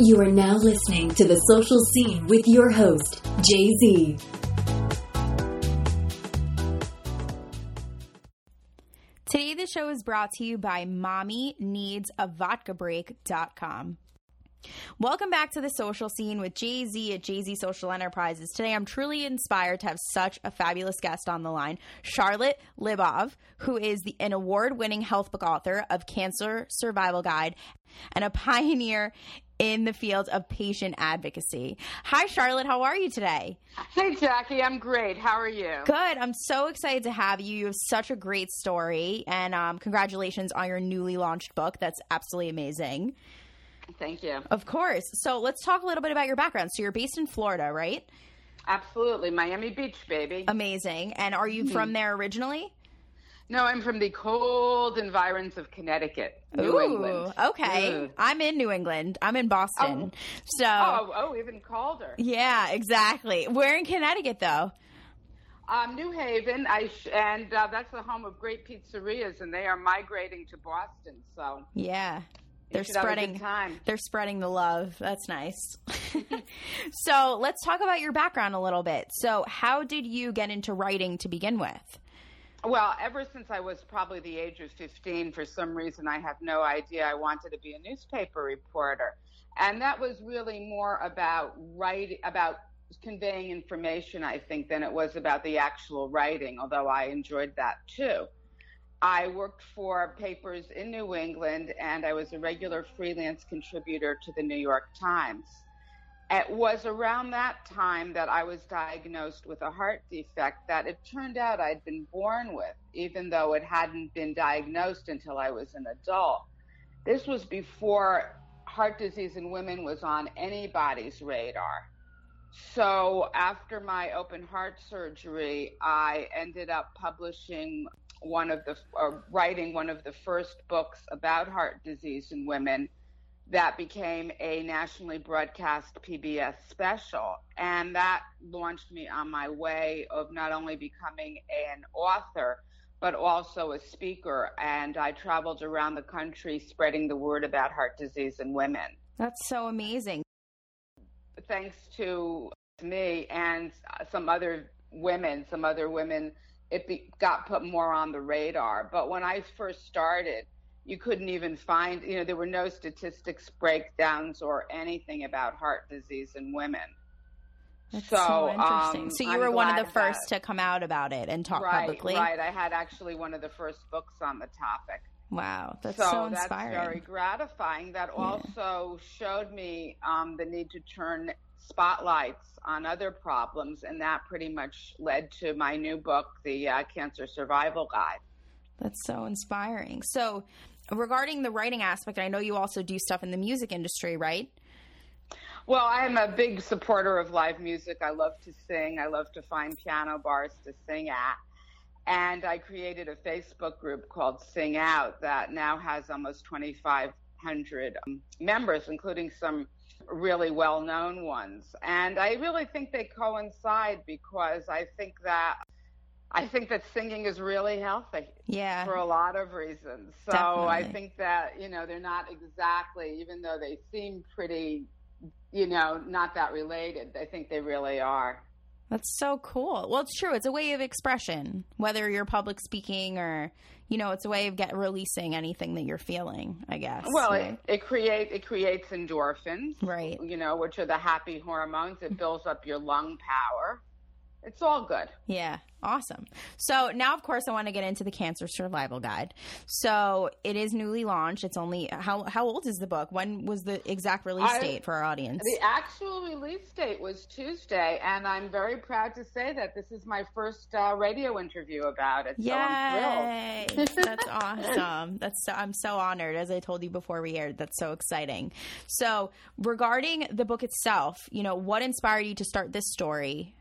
You are now listening to The Social Scene with your host, Jay-Z. Today, the show is brought to you by MommyNeedsAVodkaBreak.com. Welcome back to The Social Scene with Jay-Z at Jay-Z Social Enterprises. Today, I'm truly inspired to have such a fabulous guest on the line, Charlotte Libov, who is an award-winning health book author of Cancer Survival Guide and a pioneer in the field of patient advocacy. Hi, Charlotte. How are you today? Hey, Jackie. I'm great. How are you? Good. I'm so excited to have you. You have such a great story, and congratulations on your newly launched book. That's absolutely amazing. Thank you. Of course. So let's talk a little bit about your background. So you're based in Florida, right? Absolutely. Miami Beach, baby. Amazing. And are you from there originally? No, I'm from the cold environs of Connecticut, New England. Okay. I'm in New England. I'm in Boston. Even colder. Yeah, exactly. Where in Connecticut, though? New Haven, and that's the home of great pizzerias, and they are migrating to Boston. So yeah. They're spreading the love. That's nice. So let's talk about your background a little bit. So how did you get into writing to begin with? Well, ever since I was probably the age of 15, for some reason I have no idea, I wanted to be a newspaper reporter. And that was really more about about conveying information, I think, than it was about the actual writing, although I enjoyed that too. I worked for papers in New England, and I was a regular freelance contributor to the New York Times. It was around that time that I was diagnosed with a heart defect that it turned out I'd been born with, even though it hadn't been diagnosed until I was an adult. This was before heart disease in women was on anybody's radar. So after my open heart surgery, I ended up writing one of the first books about heart disease in women that became a nationally broadcast PBS special. And that launched me on my way of not only becoming an author, but also a speaker. And I traveled around the country spreading the word about heart disease in women. That's so amazing. Thanks to me and some other women, it got put more on the radar. But when I first started, you couldn't even find, there were no statistics, breakdowns, or anything about heart disease in women. That's so interesting. So you were one of the first to come out about it and talk publicly? Right. I had actually one of the first books on the topic. Wow, that's so inspiring. That's very gratifying. That also showed me the need to turn spotlights on other problems, and that pretty much led to my new book, the Cancer Survival Guide. That's so inspiring. So regarding the writing aspect, I know you also do stuff in the music industry, right? Well, I'm a big supporter of live music. I love to sing. I love to find piano bars to sing at. And I created a Facebook group called Sing Out that now has almost 2,500 members, including some really well-known ones. And I really think they coincide because I think that singing is really healthy for a lot of reasons. So definitely. I think that, they're not exactly, even though they seem pretty, not that related, I think they really are. That's so cool. Well, it's true. It's a way of expression, whether you're public speaking or, it's a way of releasing anything that you're feeling, I guess. Well, right? it creates endorphins, right? Which are the happy hormones. It builds up your lung power. It's all good. Yeah. Awesome. So now, of course, I want to get into the Cancer Survival Guide. So it is newly launched. It's only how old is the book? When was the exact release date for our audience? The actual release date was Tuesday, and I'm very proud to say that this is my first radio interview about it. Yay! So I'm thrilled. That's awesome. I'm so honored. As I told you before we aired, that's so exciting. So regarding the book itself, what inspired you to start this story?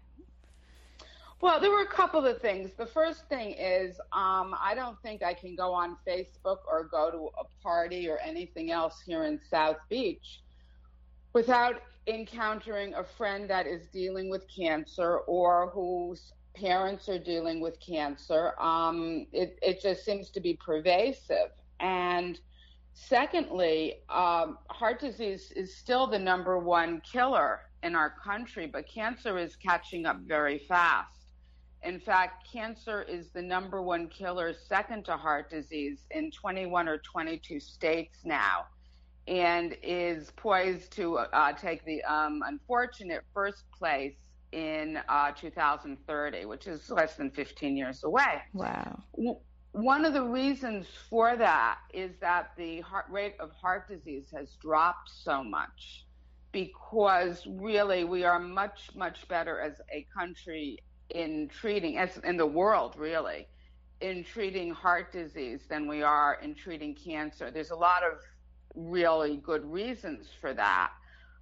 Well, there were a couple of things. The first thing is I don't think I can go on Facebook or go to a party or anything else here in South Beach without encountering a friend that is dealing with cancer or whose parents are dealing with cancer. It just seems to be pervasive. And Secondly, heart disease is still the number one killer in our country, but cancer is catching up very fast. In fact, cancer is the number one killer second to heart disease in 21 or 22 states now, and is poised to take the unfortunate first place in 2030, which is less than 15 years away. Wow. One of the reasons for that is that the rate of heart disease has dropped so much, because really we are much, much better as a country in treating, as in the world really, in treating heart disease than we are in treating cancer. There's a lot of really good reasons for that.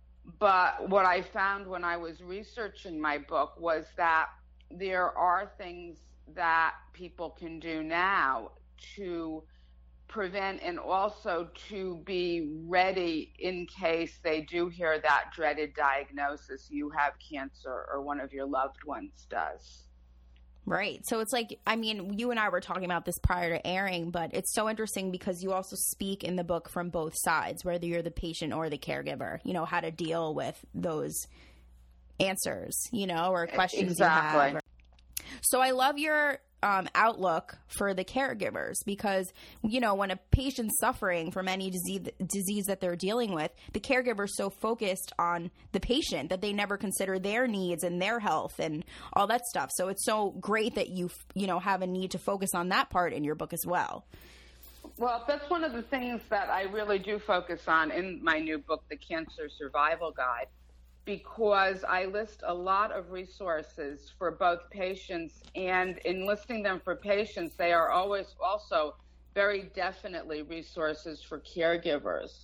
But what I found when I was researching my book was that there are things that people can do now to prevent and also to be ready in case they do hear that dreaded diagnosis, you have cancer or one of your loved ones does. Right. So it's like, I mean, you and I were talking about this prior to airing, but it's so interesting because you also speak in the book from both sides, whether you're the patient or the caregiver, you know, how to deal with those answers, you know, or questions exactly. you have. So I love your outlook for the caregivers, because, you know, when a patient's suffering from any disease that they're dealing with, the caregiver's so focused on the patient that they never consider their needs and their health and all that stuff. So it's so great that you know, have a need to focus on that part in your book as well. Well, that's one of the things that I really do focus on in my new book, The Cancer Survival Guide, because I list a lot of resources for both patients, and in listing them for patients, they are always also very definitely resources for caregivers.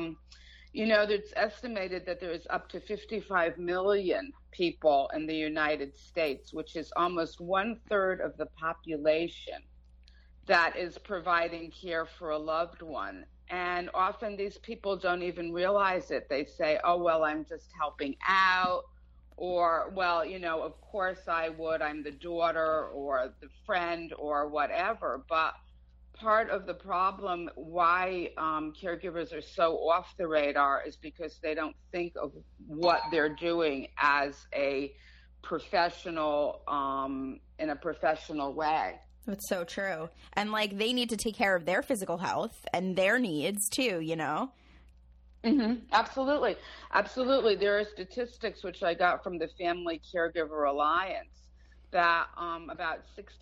You know, it's estimated that there is up to 55 million people in the United States, which is almost 1/3 of the population, that is providing care for a loved one. And often these people don't even realize it. They say, oh, well, I'm just helping out, or, well, you know, of course I would. I'm the daughter or the friend or whatever. But part of the problem why caregivers are so off the radar is because they don't think of what they're doing as a professional, in a professional way. It's so true. And, like, they need to take care of their physical health and their needs, too, you know? Mm-hmm. Absolutely. Absolutely. There are statistics which I got from the Family Caregiver Alliance that about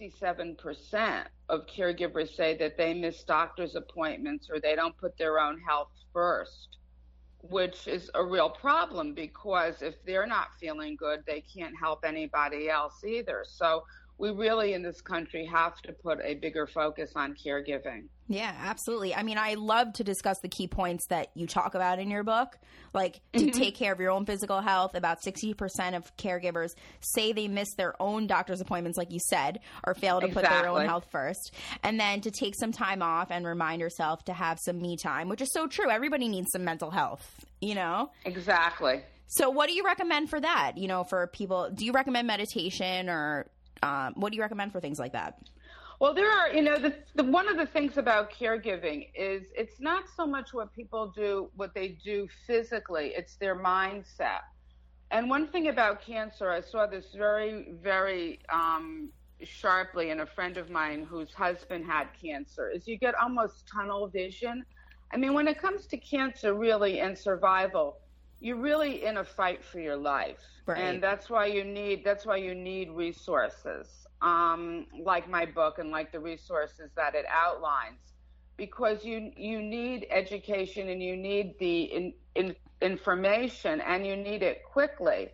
67% of caregivers say that they miss doctor's appointments or they don't put their own health first, which is a real problem, because if they're not feeling good, they can't help anybody else either. So we really in this country have to put a bigger focus on caregiving. Yeah, absolutely. I mean, I love to discuss the key points that you talk about in your book, like to take care of your own physical health. About 60% of caregivers say they miss their own doctor's appointments, like you said, or fail to put their own health first. And then to take some time off and remind yourself to have some me time, which is so true. Everybody needs some mental health, you know? Exactly. So what do you recommend for that? You know, for people, do you recommend meditation, or what do you recommend for things like that? Well, there are, you know, the one of the things about caregiving is it's not so much what people do, what they do physically, it's their mindset. And one thing about cancer, I saw this very, very sharply in a friend of mine whose husband had cancer, is you get almost tunnel vision. I mean, when it comes to cancer, really, and survival, you're really in a fight for your life. Right. And that's why you need resources, like my book and like the resources that it outlines, because you need education and you need the information, and you need it quickly.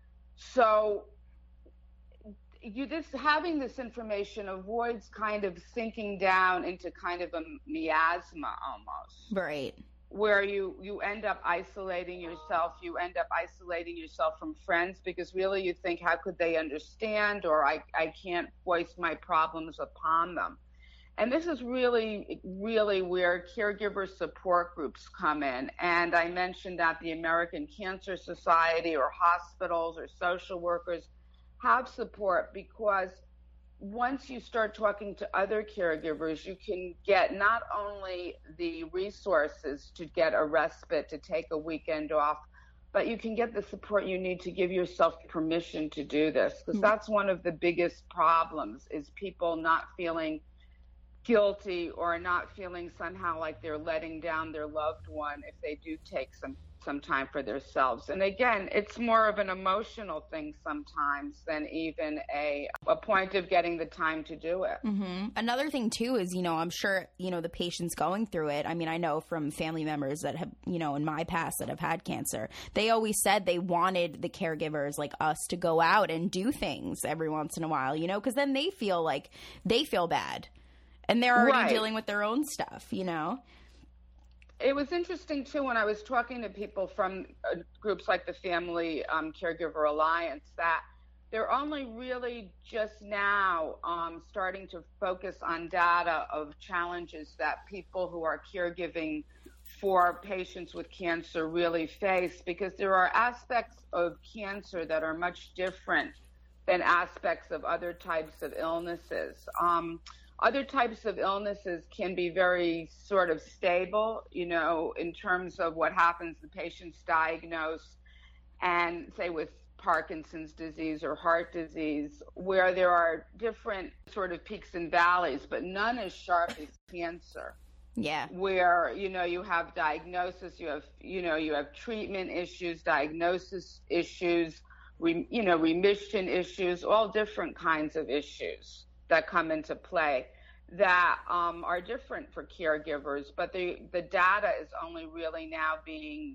So having this information avoids kind of sinking down into kind of a miasma almost. Right. Where you end up isolating yourself. You end up isolating yourself from friends, because really you think, how could they understand, or I can't voice my problems upon them. And this is really, really where caregiver support groups come in. And I mentioned that the American Cancer Society or hospitals or social workers have support, because once you start talking to other caregivers, you can get not only the resources to get a respite, to take a weekend off, but you can get the support you need to give yourself permission to do this. Because that's one of the biggest problems, is people not feeling guilty or not feeling somehow like they're letting down their loved one if they do take some time for themselves. And again, it's more of an emotional thing sometimes than even a point of getting the time to do it. Mm-hmm. Another thing too is, I'm sure, the patients going through it. I mean, I know from family members that have, in my past that have had cancer, they always said they wanted the caregivers like us to go out and do things every once in a while, because then they feel bad and they're already dealing with their own stuff, It was interesting, too, when I was talking to people from groups like the Family Caregiver Alliance, that they're only really just now starting to focus on data of challenges that people who are caregiving for patients with cancer really face, because there are aspects of cancer that are much different than aspects of other types of illnesses. Other types of illnesses can be very sort of stable, in terms of what happens. The patient's diagnosed, and say with Parkinson's disease or heart disease, where there are different sort of peaks and valleys, but none as sharp as cancer. Yeah. Where, you have diagnosis, you have treatment issues, diagnosis issues, remission issues, all different kinds of issues that come into play that are different for caregivers, but the data is only really now being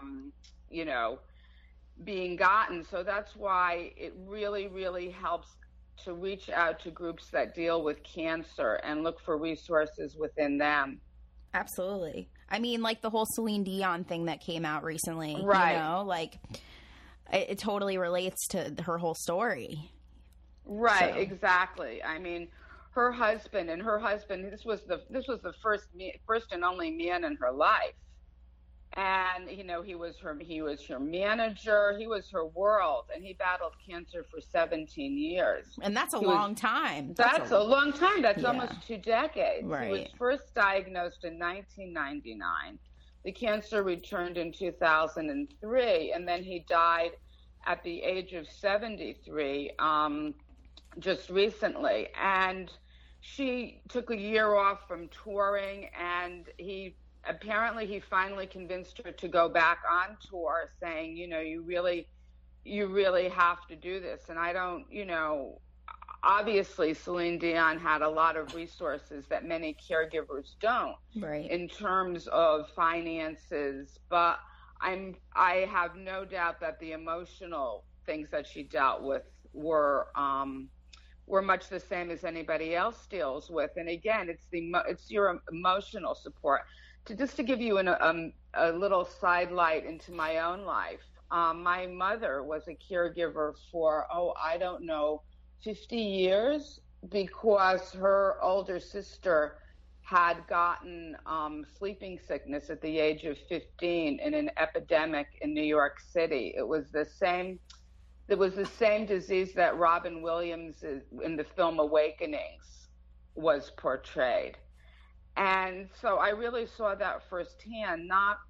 gotten. So that's why it really, really helps to reach out to groups that deal with cancer and look for resources within them. Absolutely. I mean, like the whole Celine Dion thing that came out recently, right? It totally relates to her whole story. Right, so. Exactly. I mean, her husband, this was the first and only man in her life. And, he was her manager, he was her world, and he battled cancer for 17 years. And that's a long time. That's a long time. That's almost 2 decades. Right. He was first diagnosed in 1999. The cancer returned in 2003, and then he died at the age of 73, just recently. And she took a year off from touring, and he finally convinced her to go back on tour, saying, you really have to do this. And I don't, obviously Celine Dion had a lot of resources that many caregivers don't, right, in terms of finances, but I have no doubt that the emotional things that she dealt with were much the same as anybody else deals with. And again, it's your emotional support. To give you a little sidelight into my own life, my mother was a caregiver for 50 years, because her older sister had gotten sleeping sickness at the age of 15 in an epidemic in New York City. It was the same disease that Robin Williams in the film Awakenings was portrayed. And so I really saw that firsthand, not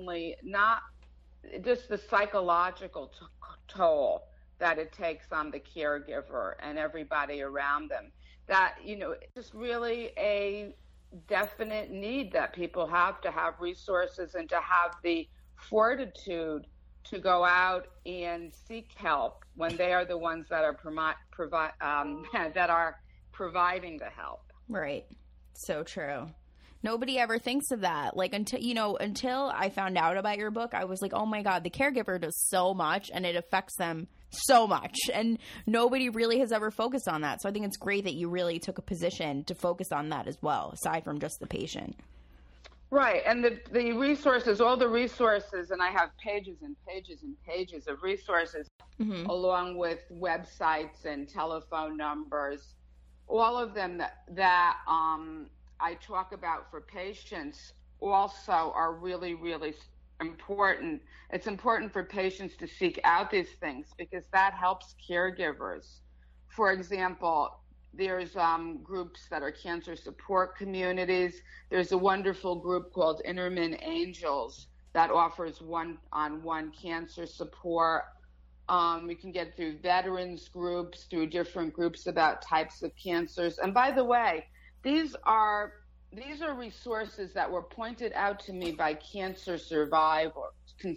just the psychological toll that it takes on the caregiver and everybody around them, that, it's just really a definite need that people have to have resources and to have the fortitude to go out and seek help when they are the ones that are that are providing the help. Right. So true. Nobody ever thinks of that. Until I found out about your book, I was like, oh my God, the caregiver does so much and it affects them so much. And nobody really has ever focused on that. So I think it's great that you really took a position to focus on that as well, aside from just the patient. Right. And the resources, all the resources, and I have pages and pages and pages of resources, mm-hmm. along with websites and telephone numbers, all of them that I talk about for patients also are really, really important. It's important for patients to seek out these things because that helps caregivers. For example, There's groups that are cancer support communities. There's a wonderful group called Innerman Angels that offers one-on-one cancer support. You can get through veterans groups, through different groups about types of cancers. And by the way, these are resources that were pointed out to me by cancer survivors.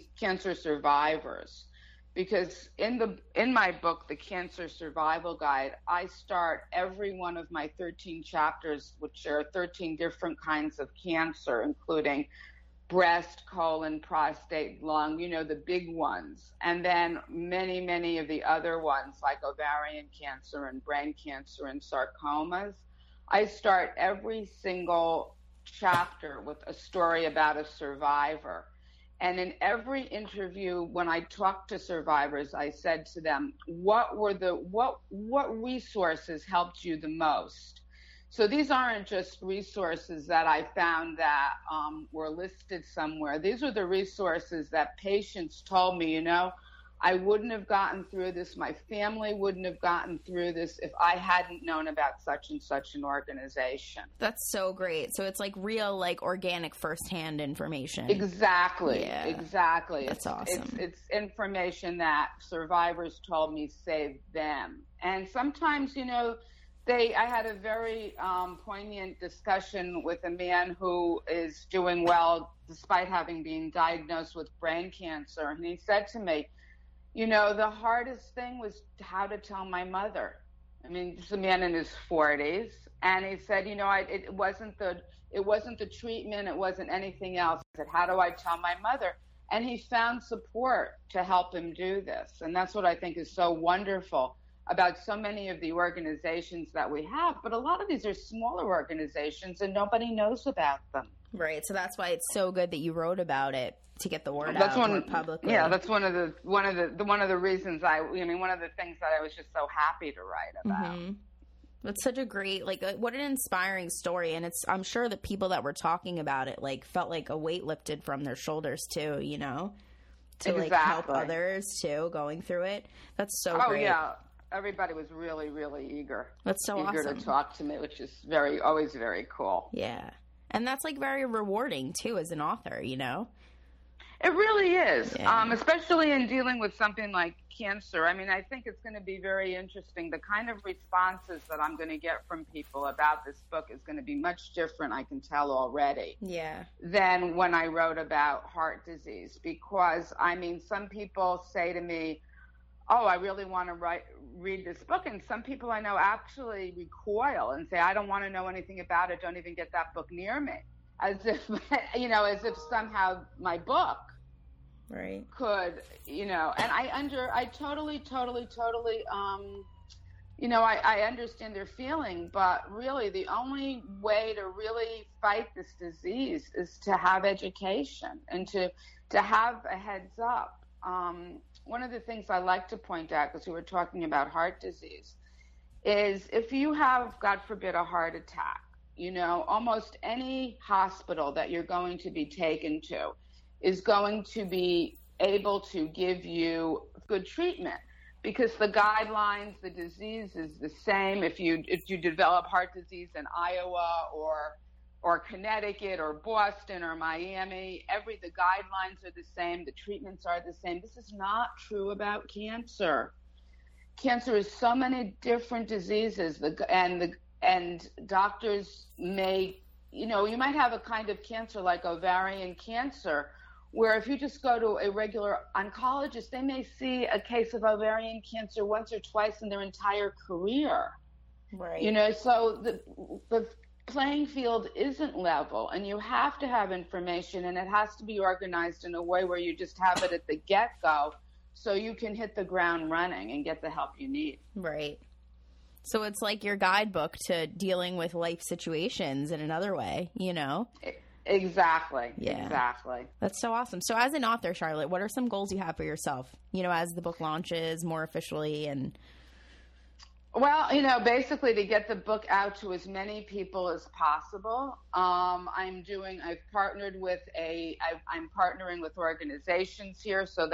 Because in my book, The Cancer Survival Guide, I start every one of my 13 chapters, which are 13 different kinds of cancer, including breast, colon, prostate, lung, the big ones. And then many, many of the other ones like ovarian cancer and brain cancer and sarcomas. I start every single chapter with a story about a survivor. And in every interview, when I talked to survivors, I said to them, what resources helped you the most? So these aren't just resources that I found that were listed somewhere. These are the resources that patients told me, I wouldn't have gotten through this. My family wouldn't have gotten through this if I hadn't known about such and such an organization. That's so great. So it's like real, like organic firsthand information. Exactly. Yeah. Exactly. That's awesome. It's information that survivors told me saved them. And sometimes, I had a very poignant discussion with a man who is doing well despite having been diagnosed with brain cancer. And he said to me, the hardest thing was how to tell my mother. I mean, this is a man in his 40s. And he said, it wasn't the treatment. It wasn't anything else. He said, how do I tell my mother? And he found support to help him do this. And that's what I think is so wonderful about so many of the organizations that we have. But a lot of these are smaller organizations and nobody knows about them. Right. So that's why it's so good that you wrote about it, to get the word out more publicly. Yeah, that's one of the reasons one of the things that I was just so happy to write about. Mm-hmm. It's such a great, what an inspiring story. And I'm sure that people that were talking about it, felt like a weight lifted from their shoulders too, to exactly. Help others too going through it. That's so great. Oh yeah. Everybody was really, really eager. That's so eager awesome. to talk to me, which is always very cool. Yeah. And that's very rewarding too as an author, It really is, Yeah. Especially in dealing with something like cancer. I mean, I think it's going to be very interesting. The kind of responses that I'm going to get from people about this book is going to be much different, I can tell already, than when I wrote about heart disease. Because, some people say to me, oh, I really want to read this book. And some people I know actually recoil and say, I don't want to know anything about it. Don't even get that book near me. As if, as if somehow my book could, and I totally, I understand their feeling, but really the only way to really fight this disease is to have education and to have a heads up. One of the things I like to point out, because we were talking about heart disease, is if you have, God forbid, a heart attack, almost any hospital that you're going to be taken to is going to be able to give you good treatment, because the guidelines, the disease is the same. If you develop heart disease in Iowa or Connecticut or Boston or Miami, the guidelines are the same, the treatments are the same. This is not true about cancer. Cancer is so many different diseases, and doctors may, you might have a kind of cancer like ovarian cancer, where if you just go to a regular oncologist, they may see a case of ovarian cancer once or twice in their entire career. Right. So the playing field isn't level, and you have to have information, and it has to be organized in a way where you just have it at the get-go so you can hit the ground running and get the help you need. Right. So it's like your guidebook to dealing with life situations in another way, Exactly. Yeah. Exactly. That's so awesome. So as an author, Charlotte, what are some goals you have for yourself, as the book launches more officially? And well, basically to get the book out to as many people as possible. I'm partnering with organizations here so that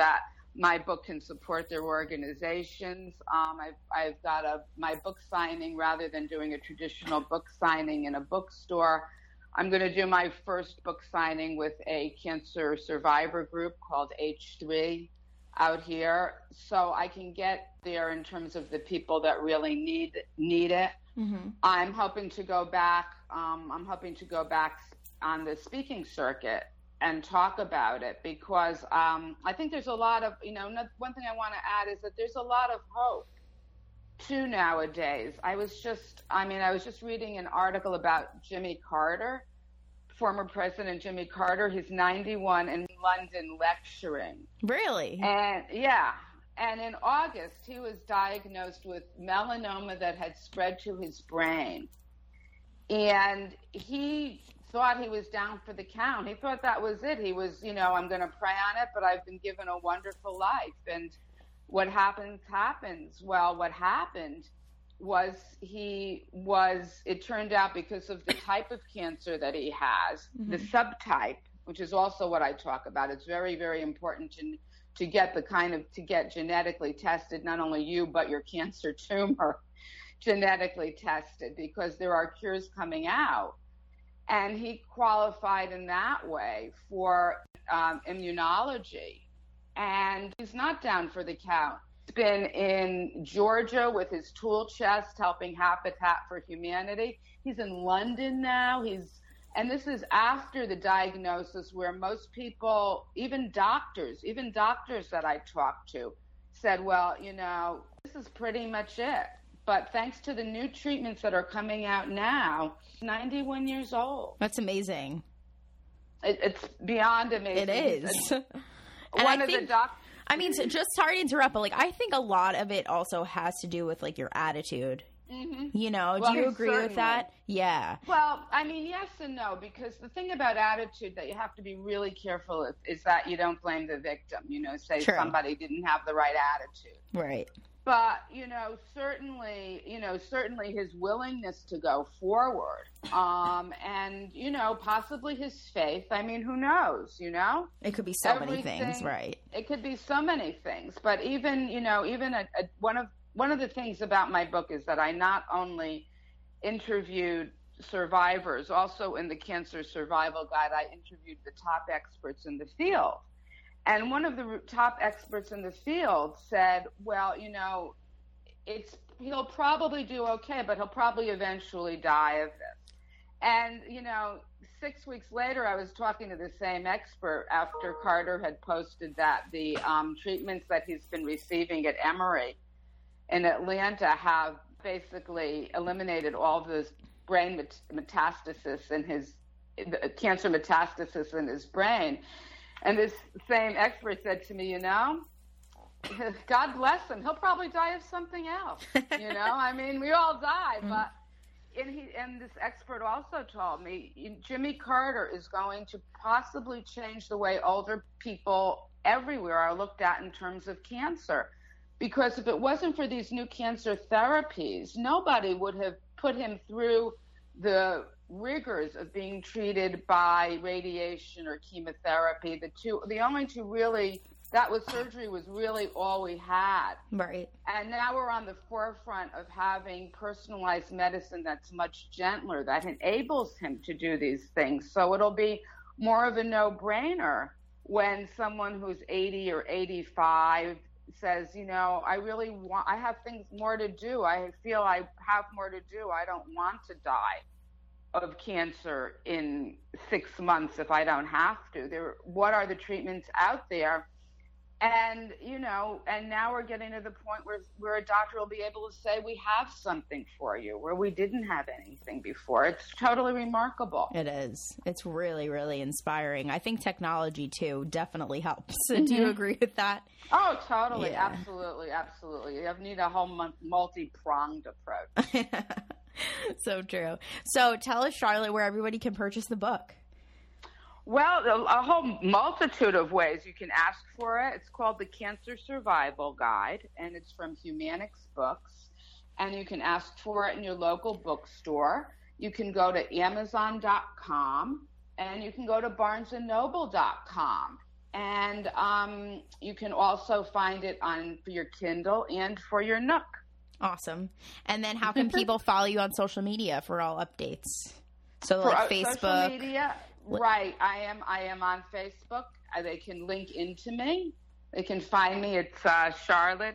my book can support their organizations. I've got my book signing, rather than doing a traditional book signing in a bookstore. I'm going to do my first book signing with a cancer survivor group called H3 out here, so I can get there in terms of the people that really need it. Mm-hmm. I'm hoping to go back. I'm hoping to go back on the speaking circuit and talk about it, because I think there's a lot of, one thing I want to add is that there's a lot of hope too nowadays. I was just reading an article about Jimmy Carter, former President Jimmy Carter. He's 91 in London lecturing. Really? And yeah. And in August, he was diagnosed with melanoma that had spread to his brain. And he thought he was down for the count. He thought that was it. He was, I'm going to pray on it, but I've been given a wonderful life. And what happens. Well, what happened was it turned out, because of the type of cancer that he has, mm-hmm. the subtype, which is also what I talk about. It's very, very important to get to get genetically tested, not only you, but your cancer tumor genetically tested, because there are cures coming out. And he qualified in that way for immunology. And he's not down for the count. He's been in Georgia with his tool chest helping Habitat for Humanity. He's in London now. And this is after the diagnosis, where most people, even doctors that I talked to, said, well, this is pretty much it. But thanks to the new treatments that are coming out now, 91 years old. That's amazing. It's beyond amazing. It is. Just sorry to interrupt, but I think a lot of it also has to do with your attitude. Mm-hmm. Do you agree with that? Yeah. Well, yes and no, because the thing about attitude that you have to be really careful is that you don't blame the victim. Say True. Somebody didn't have the right attitude. Right. But, certainly his willingness to go forward, and, possibly his faith. Who knows, It could be so many things, right? It could be so many things. But even one of the things about my book is that I not only interviewed survivors, also in the Cancer Survival Guide, I interviewed the top experts in the field. And one of the top experts in the field said, well, he'll probably do okay, but he'll probably eventually die of this. And, 6 weeks later, I was talking to the same expert after Carter had posted that the treatments that he's been receiving at Emory in Atlanta have basically eliminated all of this brain metastasis in cancer metastasis in his brain. And this same expert said to me, God bless him. He'll probably die of something else. We all die. But and this expert also told me Jimmy Carter is going to possibly change the way older people everywhere are looked at in terms of cancer. Because if it wasn't for these new cancer therapies, nobody would have put him through the rigors of being treated by radiation or chemotherapy. The only two really, surgery was really all we had. Right. And now we're on the forefront of having personalized medicine that's much gentler, that enables him to do these things. So it'll be more of a no-brainer when someone who's 80 or 85 says, I have things more to do. I feel I have more to do. I don't want to die of cancer in 6 months if I don't have to. What are the treatments out there? And, and now we're getting to the point where a doctor will be able to say, we have something for you, where we didn't have anything before. It's totally remarkable. It is. It's really, really inspiring. I think technology, too, definitely helps. Mm-hmm. Do you agree with that? Oh, totally. Yeah. Absolutely. Absolutely. You need a whole multi-pronged approach. So true. So tell us, Charlotte, where everybody can purchase the book. Well, a whole multitude of ways you can ask for it. It's called the Cancer Survival Guide, and it's from Humanix Books. And you can ask for it in your local bookstore. You can go to Amazon.com, and you can go to BarnesandNoble.com. And you can also find it for your Kindle and for your Nook. Awesome. And then how can people follow you on social media for all updates? So like Facebook. Social media, right. I am on Facebook. They can link into me. They can find me. It's Charlotte,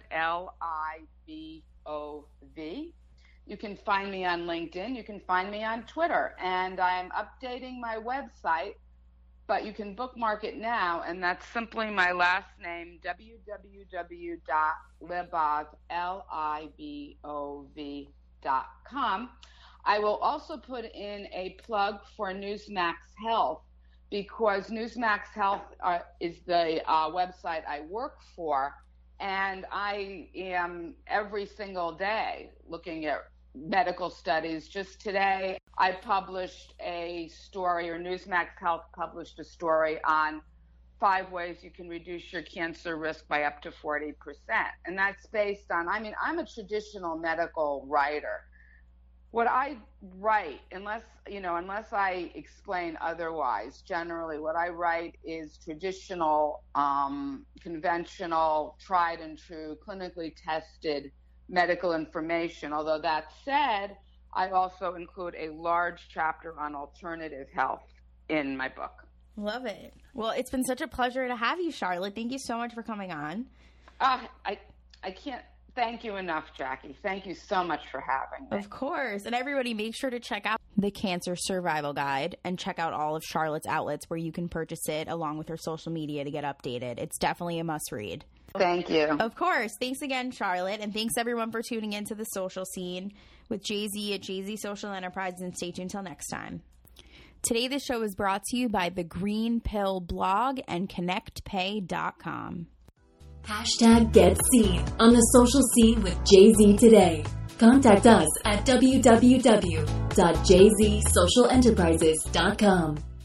Libov. You can find me on LinkedIn. You can find me on Twitter. And I'm updating my website, but you can bookmark it now, and that's simply my last name, www.libov.com. I will also put in a plug for Newsmax Health, because Newsmax Health is the website I work for, and I am every single day looking at medical studies. Just today, I published a story, or Newsmax Health published a story on 5 ways you can reduce your cancer risk by up to 40%. And that's based on, I'm a traditional medical writer. What I write, unless I explain otherwise, generally what I write is traditional, conventional, tried and true, clinically tested medical information. Although that said, I also include a large chapter on alternative health in my book. Love it. Well, it's been such a pleasure to have you, Charlotte. Thank you so much for coming on. I can't thank you enough, Jackie. Thank you so much for having me. Of course. And everybody, make sure to check out the Cancer Survival Guide and check out all of Charlotte's outlets where you can purchase it along with her social media to get updated. It's definitely a must read. Thank you. Of course. Thanks again, Charlotte. And thanks everyone for tuning into The Social Scene with Jay-Z at Jay-Z Social Enterprises. And stay tuned till next time. Today, the show is brought to you by the Green Pill blog and ConnectPay.com. #GetSeen on The Social Scene with Jay-Z today. Contact us at www.jzsocialenterprises.com.